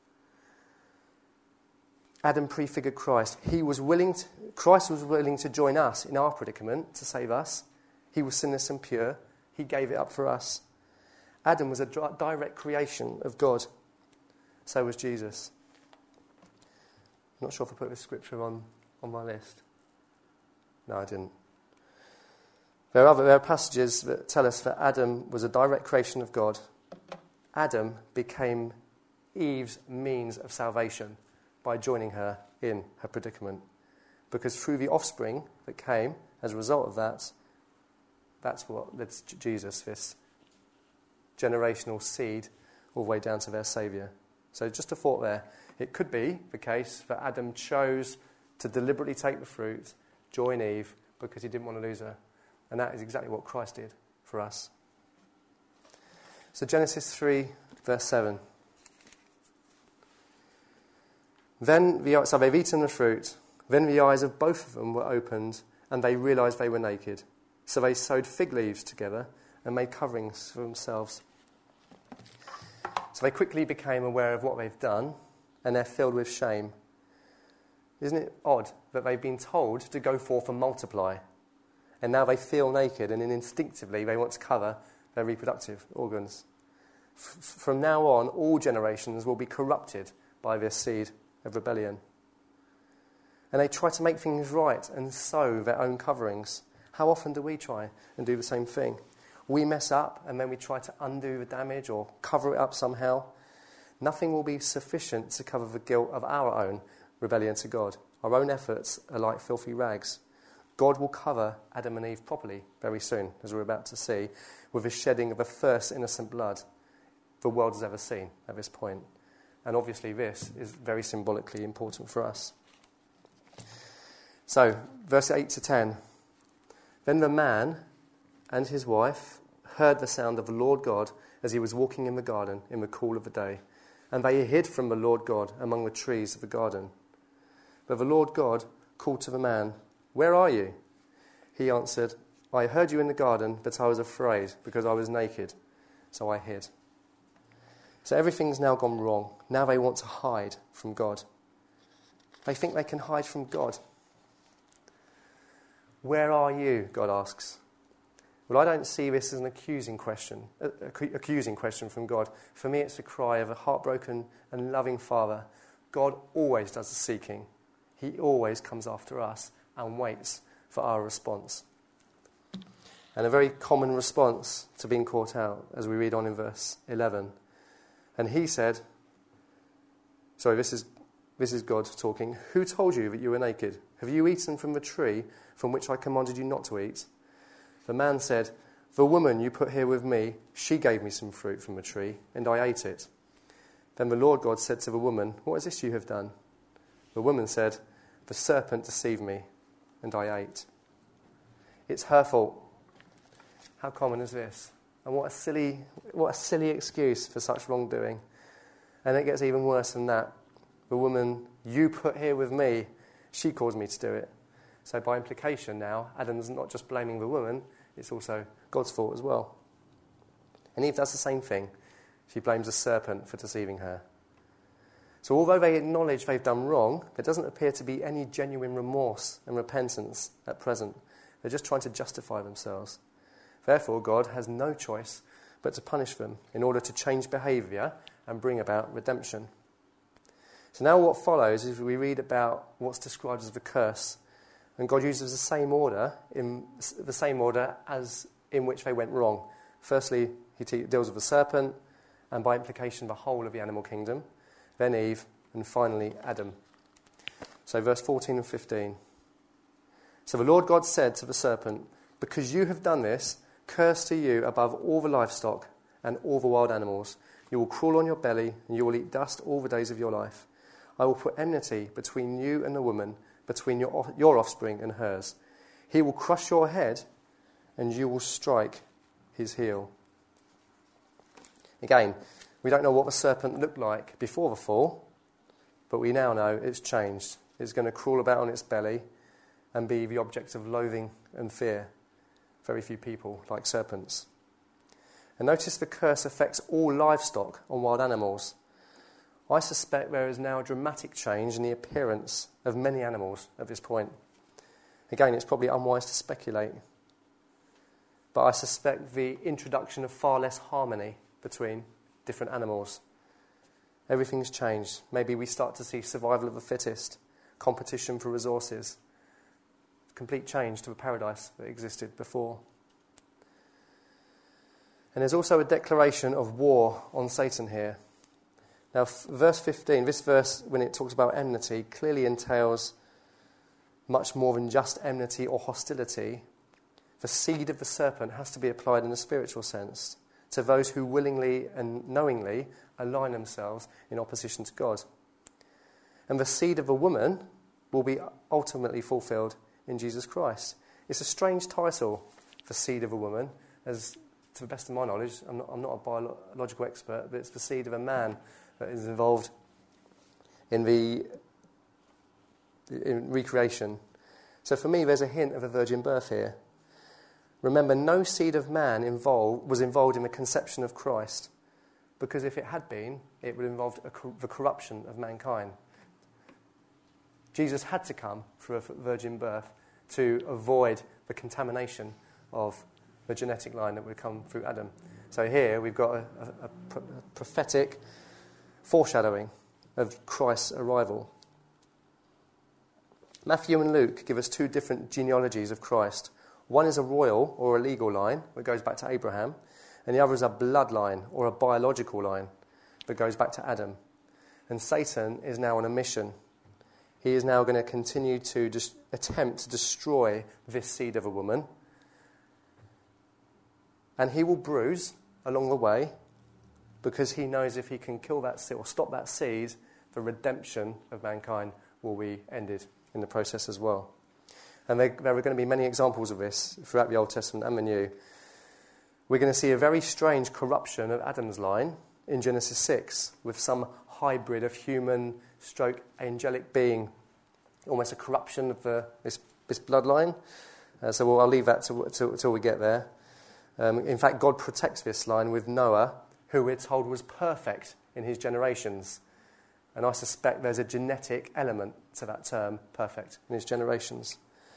Adam prefigured Christ. He was willing to, Christ was willing to join us in our predicament to save us. He was sinless and pure. He gave it up for us. Adam was a direct creation of God. So was Jesus. I'm not sure if I put this scripture on, on my list. No, I didn't. There are other there are passages that tell us that Adam was a direct creation of God. Adam became Eve's means of salvation by joining her in her predicament. Because through the offspring that came as a result of that, that's what led to Jesus, this generational seed, all the way down to their Saviour. So just a thought there. It could be the case that Adam chose to deliberately take the fruit, join Eve, because he didn't want to lose her. And that is exactly what Christ did for us. So Genesis three, verse seven. Then the, so they've eaten the fruit. Then the eyes of both of them were opened, and they realised they were naked. So they sewed fig leaves together and made coverings for themselves. So they quickly became aware of what they've done, and they're filled with shame. Isn't it odd that they've been told to go forth and multiply, and now they feel naked, and then instinctively they want to cover their reproductive organs? F- from now on, all generations will be corrupted by this seed of rebellion. And they try to make things right and sew their own coverings. How often do we try and do the same thing? We mess up and then we try to undo the damage or cover it up somehow. Nothing will be sufficient to cover the guilt of our own rebellion to God. Our own efforts are like filthy rags. God will cover Adam and Eve properly very soon, as we're about to see, with the shedding of the first innocent blood the world has ever seen at this point. And obviously this is very symbolically important for us. So, verse eight to ten. Then the man and his wife heard the sound of the Lord God as he was walking in the garden in the cool of the day. And they hid from the Lord God among the trees of the garden. But the Lord God called to the man, "Where are you?" He answered, "I heard you in the garden, but I was afraid because I was naked, so I hid." So everything's now gone wrong. Now they want to hide from God. They think they can hide from God. Where are you? God asks. Well, I don't see this as an accusing question, uh, accusing question from God. For me, it's a cry of a heartbroken and loving Father. God always does the seeking. He always comes after us and waits for our response. And a very common response to being caught out, as we read on in verse eleven. And he said, sorry, this is this is God talking. "Who told you that you were naked? Have you eaten from the tree from which I commanded you not to eat?" The man said, "The woman you put here with me, she gave me some fruit from the tree, and I ate it." Then the Lord God said to the woman, "What is this you have done?" The woman said, "The serpent deceived me, and I ate." It's her fault. How common is this? And what a silly, what a silly excuse for such wrongdoing. And it gets even worse than that. The woman you put here with me, she caused me to do it. So by implication now, Adam's not just blaming the woman, it's also God's fault as well. And Eve does the same thing. She blames the serpent for deceiving her. So although they acknowledge they've done wrong, there doesn't appear to be any genuine remorse and repentance at present. They're just trying to justify themselves. Therefore, God has no choice but to punish them in order to change behaviour and bring about redemption. So now what follows is we read about what's described as the curse. And God uses the same order, in the same order as in which they went wrong. Firstly, he te- deals with the serpent, and by implication the whole of the animal kingdom. Then Eve, and finally Adam. So verse fourteen and fifteen. So the Lord God said to the serpent, because you have done this, cursed are you above all the livestock and all the wild animals. You will crawl on your belly, and you will eat dust all the days of your life. I will put enmity between you and the woman, between your, your offspring and hers. He will crush your head, and you will strike his heel. Again, we don't know what the serpent looked like before the fall, but we now know it's changed. It's going to crawl about on its belly and be the object of loathing and fear. Very few people like serpents. And notice the curse affects all livestock and wild animals. I suspect there is now a dramatic change in the appearance of many animals at this point. Again, it's probably unwise to speculate, but I suspect the introduction of far less harmony between different animals. Everything's changed. Maybe we start to see survival of the fittest, competition for resources, complete change to the paradise that existed before. And there's also a declaration of war on Satan here. Now, f- verse fifteen, this verse, when it talks about enmity, clearly entails much more than just enmity or hostility. The seed of the serpent has to be applied in a spiritual sense to those who willingly and knowingly align themselves in opposition to God. And the seed of a woman will be ultimately fulfilled in Jesus Christ. It's a strange title, the seed of a woman, as to the best of my knowledge, I'm not, I'm not a biological expert, but it's the seed of a man that is involved in the in recreation. So for me, there's a hint of a virgin birth here. Remember, no seed of man involved was involved in the conception of Christ, because if it had been, it would involve a, the corruption of mankind. Jesus had to come through a virgin birth to avoid the contamination of the genetic line that would come through Adam. So here we've got a, a, a prophetic foreshadowing of Christ's arrival. Matthew and Luke give us two different genealogies of Christ. One is a royal or a legal line that goes back to Abraham, and the other is a bloodline or a biological line that goes back to Adam. And Satan is now on a mission. He is now going to continue to dis- attempt to destroy this seed of a woman, and he will bruise along the way, because he knows if he can kill that seed or stop that seed, the redemption of mankind will be ended in the process as well. And there, there are going to be many examples of this throughout the Old Testament and the New. We're going to see a very strange corruption of Adam's line in Genesis six, with some hybrid of human stroke angelic being, almost a corruption of the, this, this bloodline. Uh, so we'll, I'll leave that until we get there. Um, in fact, God protects this line with Noah, who we're told was perfect in his generations. And I suspect there's a genetic element to that term, perfect, in his generations.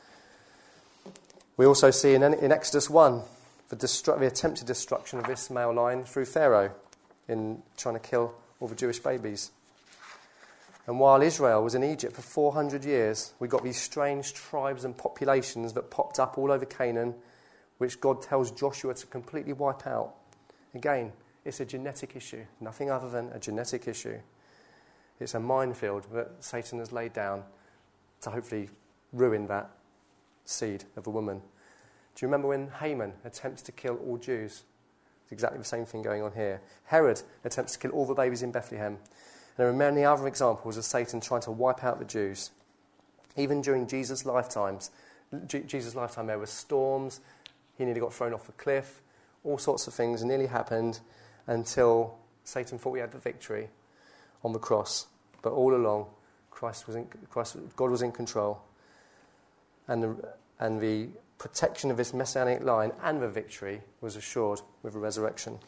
We also see in, in Exodus one the, destru- the attempted destruction of this male line through Pharaoh in trying to kill all the Jewish babies. And while Israel was in Egypt for four hundred years, we got these strange tribes and populations that popped up all over Canaan, which God tells Joshua to completely wipe out. Again, it's a genetic issue, nothing other than a genetic issue. It's a minefield that Satan has laid down to hopefully ruin that seed of a woman. Do you remember when Haman attempts to kill all Jews? It's exactly the same thing going on here. Herod attempts to kill all the babies in Bethlehem. And there are many other examples of Satan trying to wipe out the Jews. Even during Jesus' lifetimes, G- Jesus' lifetime, there were storms, He nearly got thrown off a cliff. All sorts of things nearly happened until Satan thought we had the victory on the cross. But all along, Christ was in, Christ, God was in control. And the, and the protection of this messianic line and the victory was assured with the resurrection.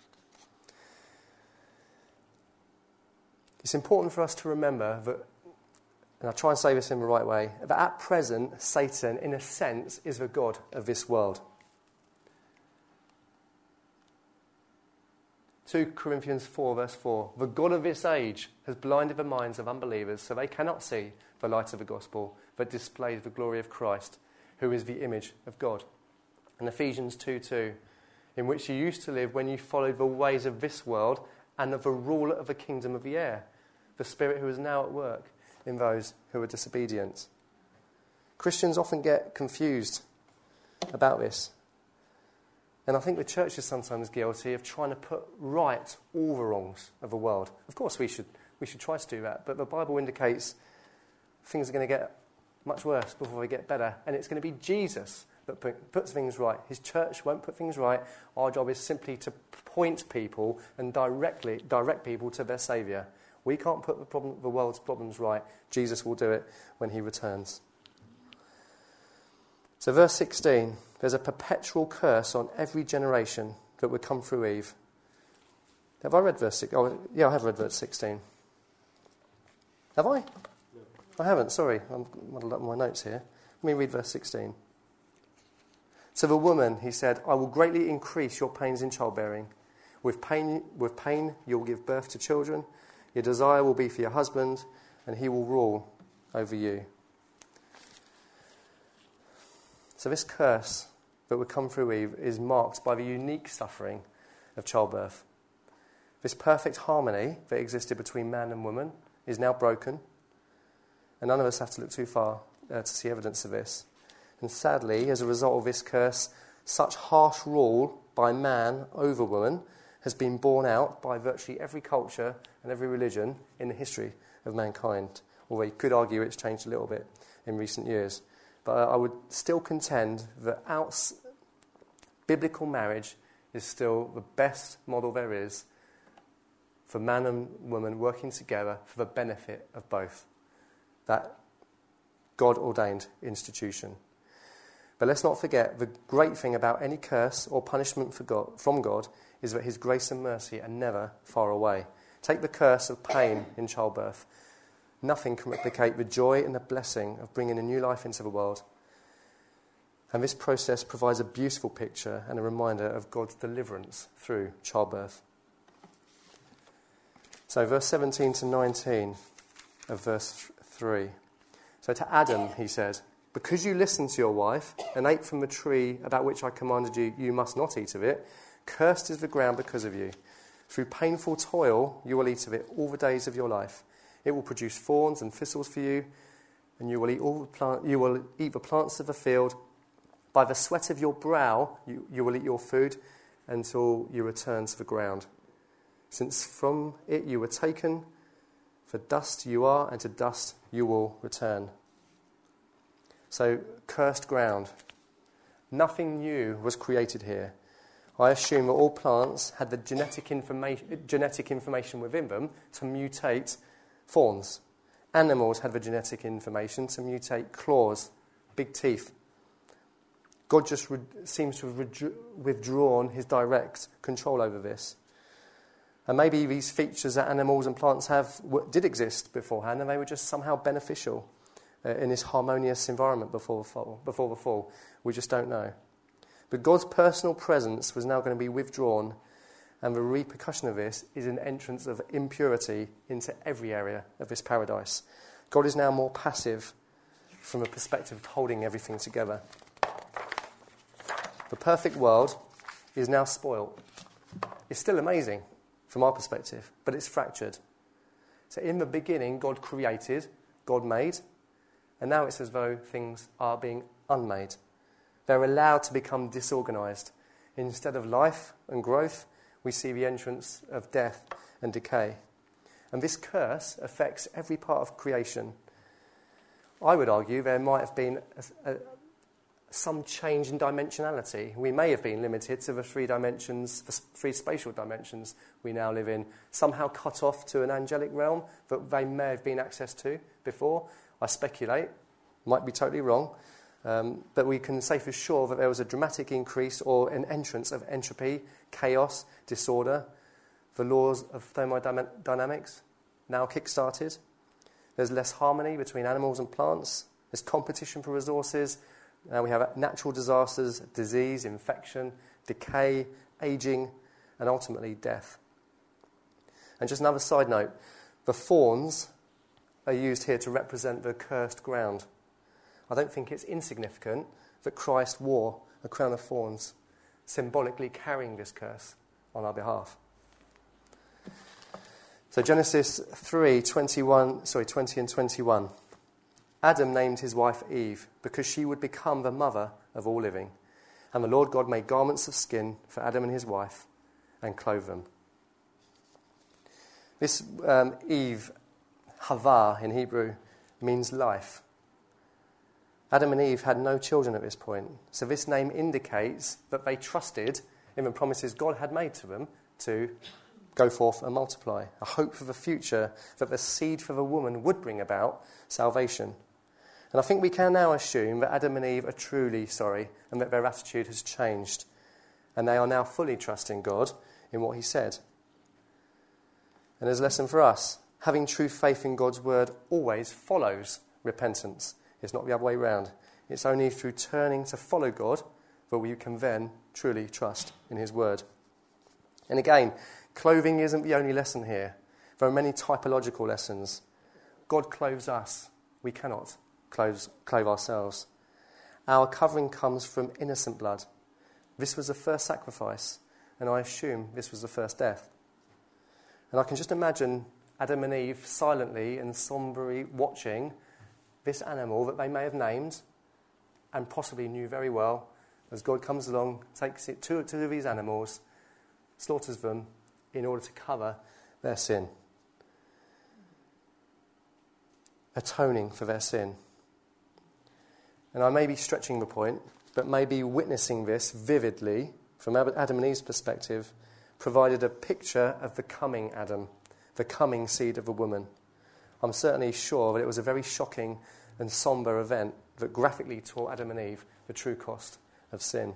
It's important for us to remember that, and I'll try and say this in the right way, that at present, Satan, in a sense, is the god of this world. Second Corinthians four, verse four, the god of this age has blinded the minds of unbelievers so they cannot see the light of the gospel that displays the glory of Christ, who is the image of God. And Ephesians two two, in which you used to live when you followed the ways of this world and of the ruler of the kingdom of the air, the spirit who is now at work in those who are disobedient. Christians often get confused about this. And I think the church is sometimes guilty of trying to put right all the wrongs of the world. Of course we should we should try to do that, but the Bible indicates things are going to get much worse before they get better, and it's going to be Jesus that put, puts things right. His church won't put things right. Our job is simply to point people and directly direct people to their Saviour. We can't put the, problem, the world's problems right. Jesus will do it when he returns. So verse sixteen, there's a perpetual curse on every generation that would come through Eve. Have I read verse sixteen? Oh, yeah, I have read verse sixteen. Have I? No. I haven't, sorry. I'm muddled up my notes here. Let me read verse sixteen. To the woman, he said, I will greatly increase your pains in childbearing. With pain, with pain you will give birth to children. Your desire will be for your husband, and he will rule over you. So this curse that would come through Eve is marked by the unique suffering of childbirth. This perfect harmony that existed between man and woman is now broken, and none of us have to look too far uh, to see evidence of this. And sadly, as a result of this curse, such harsh rule by man over woman has been borne out by virtually every culture and every religion in the history of mankind. Although you could argue it's changed a little bit in recent years. But I would still contend that outs- biblical marriage is still the best model there is for man and woman working together for the benefit of both. That God-ordained institution. But let's not forget, the great thing about any curse or punishment for God, from God is that his grace and mercy are never far away. Take the curse of pain in childbirth. Nothing can replicate the joy and the blessing of bringing a new life into the world. And this process provides a beautiful picture and a reminder of God's deliverance through childbirth. So verse seventeen to nineteen of verse three. So to Adam, he said, because you listened to your wife and ate from the tree about which I commanded you, you must not eat of it. Cursed is the ground because of you. Through painful toil you will eat of it all the days of your life. It will produce thorns and thistles for you, and you will eat all the plant, you will eat the plants of the field. By the sweat of your brow you, you will eat your food until you return to the ground. Since from it you were taken, for dust you are, and to dust you will return. So, cursed ground. Nothing new was created here. I assume that all plants had the genetic information, genetic information within them to mutate thorns. Animals had the genetic information to mutate claws, big teeth. God just re- seems to have withdrawn his direct control over this. And maybe these features that animals and plants have w- did exist beforehand, and they were just somehow beneficial uh, in this harmonious environment before the fall. Before the fall. We just don't know. But God's personal presence was now going to be withdrawn, and the repercussion of this is an entrance of impurity into every area of this paradise. God is now more passive from a perspective of holding everything together. The perfect world is now spoiled. It's still amazing from our perspective, but it's fractured. So in the beginning, God created, God made, and now it's as though things are being unmade. They're allowed to become disorganized. Instead of life and growth, we see the entrance of death and decay. And this curse affects every part of creation. I would argue there might have been a, a, some change in dimensionality. We may have been limited to the three dimensions, the three spatial dimensions we now live in, somehow cut off to an angelic realm that they may have been access to before. I speculate, might be totally wrong, um, but we can say for sure that there was a dramatic increase or an entrance of entropy, chaos, disorder. The laws of thermodynamics now kick-started. There's less harmony between animals and plants. There's competition for resources. Now we have natural disasters, disease, infection, decay, aging, and ultimately death. And just another side note, the thorns are used here to represent the cursed ground. I don't think it's insignificant that Christ wore a crown of thorns, symbolically carrying this curse on our behalf. So Genesis three, twenty-one, sorry, twenty and twenty-one. Adam named his wife Eve because she would become the mother of all living. And the Lord God made garments of skin for Adam and his wife and clothed them. This um, Eve, Hava in Hebrew, means life. Adam and Eve had no children at this point. So this name indicates that they trusted in the promises God had made to them to go forth and multiply. A hope for the future that the seed for the woman would bring about salvation. And I think we can now assume that Adam and Eve are truly sorry and that their attitude has changed. And they are now fully trusting God in what he said. And as a lesson for us, having true faith in God's word always follows repentance. It's not the other way around. It's only through turning to follow God that we can then truly trust in his word. And again, clothing isn't the only lesson here. There are many typological lessons. God clothes us. We cannot clothe, clothe ourselves. Our covering comes from innocent blood. This was the first sacrifice, and I assume this was the first death. And I can just imagine Adam and Eve silently and somberly watching this animal that they may have named and possibly knew very well as God comes along, takes it two, two of these animals, slaughters them in order to cover their sin. Atoning for their sin. And I may be stretching the point, but maybe witnessing this vividly from Adam and Eve's perspective provided a picture of the coming Adam, the coming seed of a woman. I'm certainly sure that it was a very shocking and somber event that graphically taught Adam and Eve the true cost of sin.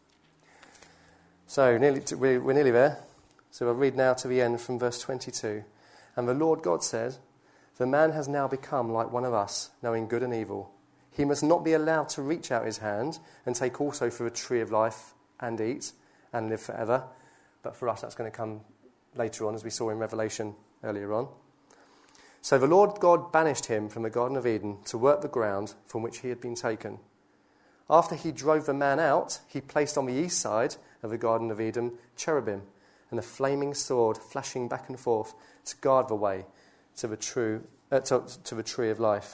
So nearly to, we're, we're nearly there. So I'll read now to the end from verse twenty-two. And the Lord God said, "The man has now become like one of us, knowing good and evil. He must not be allowed to reach out his hand and take also for the tree of life and eat and live forever." But for us, that's going to come later on, as we saw in Revelation earlier on. So the Lord God banished him from the Garden of Eden to work the ground from which he had been taken. After he drove the man out, he placed on the east side of the Garden of Eden cherubim and a flaming sword flashing back and forth to guard the way to the true uh, to, to the tree of life.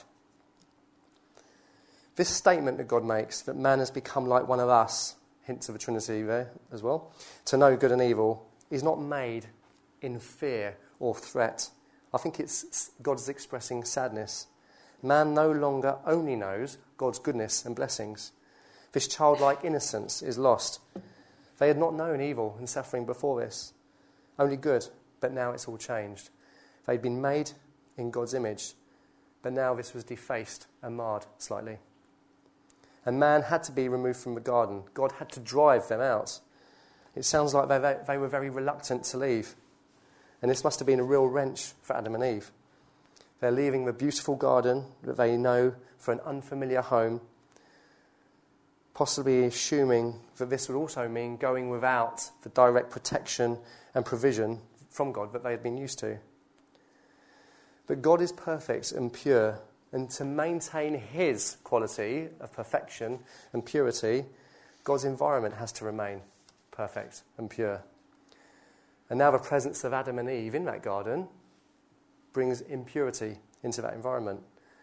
This statement that God makes, that man has become like one of us, hints of the Trinity there as well, to know good and evil, is not made in fear or threat. I think it's God's expressing sadness. Man no longer only knows God's goodness and blessings. This childlike innocence is lost. They had not known evil and suffering before this, only good, but now it's all changed. They'd been made in God's image, but now this was defaced and marred slightly. And man had to be removed from the garden. God had to drive them out. It sounds like they, they were very reluctant to leave. And this must have been a real wrench for Adam and Eve. They're leaving the beautiful garden that they know for an unfamiliar home, possibly assuming that this would also mean going without the direct protection and provision from God that they had been used to. But God is perfect and pure, and to maintain his quality of perfection and purity, God's environment has to remain perfect and pure. And now the presence of Adam and Eve in that garden brings impurity into that environment.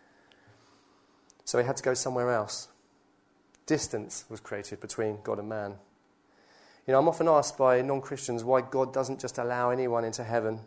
So he had to go somewhere else. Distance was created between God and man. You know, I'm often asked by non-Christians why God doesn't just allow anyone into heaven,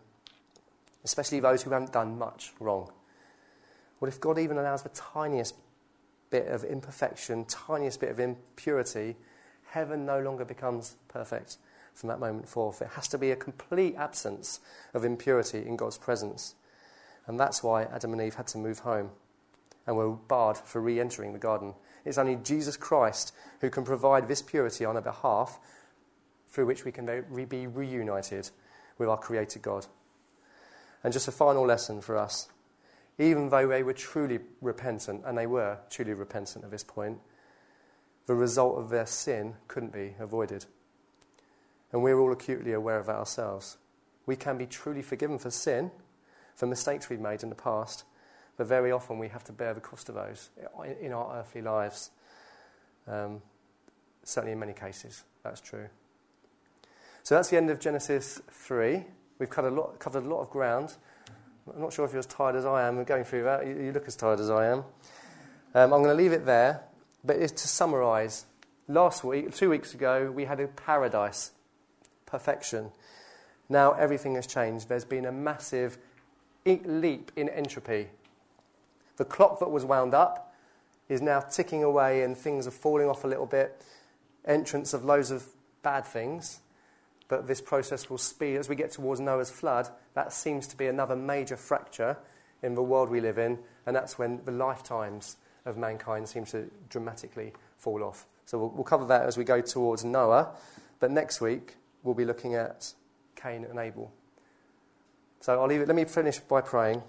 especially those who haven't done much wrong. What if God even allows the tiniest bit of imperfection, tiniest bit of impurity, heaven no longer becomes perfect from that moment forth. It has to be a complete absence of impurity in God's presence. And that's why Adam and Eve had to move home and were barred for re-entering the garden. It's only Jesus Christ who can provide this purity on our behalf, through which we can be reunited with our Creator God. And just a final lesson for us. Even though they were truly repentant, and they were truly repentant at this point, the result of their sin couldn't be avoided. And we're all acutely aware of that ourselves. We can be truly forgiven for sin, for mistakes we've made in the past, but very often we have to bear the cost of those in our earthly lives. Um, certainly in many cases, that's true. So that's the end of Genesis three. We've covered a lot, covered a lot of ground. I'm not sure if you're as tired as I am going through that. You, you look as tired as I am. Um, I'm going to leave it there. But it's to summarise, last week, two weeks ago, we had a paradise, perfection. Now everything has changed. There's been a massive leap in entropy. The clock that was wound up is now ticking away and things are falling off a little bit. Entrance of loads of bad things. But this process will speed as we get towards Noah's flood. That seems to be another major fracture in the world we live in, and that's when the lifetimes of mankind seem to dramatically fall off. So we'll, we'll cover that as we go towards Noah, but next week we'll be looking at Cain and Abel. So I'll leave it. Let me finish by praying.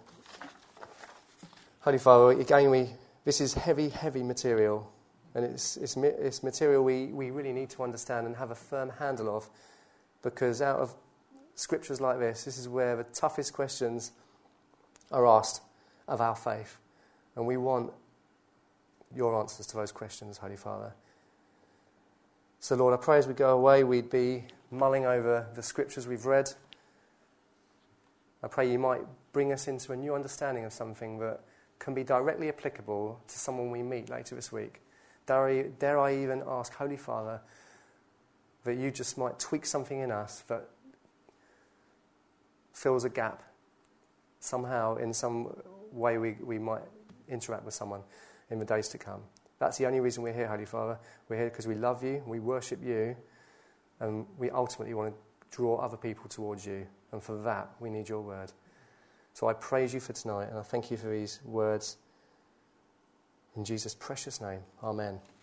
Holy Father, again, we this is heavy, heavy material, and it's it's, it's material we, we really need to understand and have a firm handle of. Because out of scriptures like this, this is where the toughest questions are asked of our faith. And we want your answers to those questions, Holy Father. So, Lord, I pray as we go away, we'd be mulling over the scriptures we've read. I pray you might bring us into a new understanding of something that can be directly applicable to someone we meet later this week. Dare I, dare I even ask, Holy Father, that you just might tweak something in us that fills a gap somehow in some way we, we might interact with someone in the days to come. That's the only reason we're here, Holy Father. We're here because we love you, we worship you, and we ultimately want to draw other people towards you. And for that, we need your word. So I praise you for tonight, and I thank you for these words. In Jesus' precious name, amen.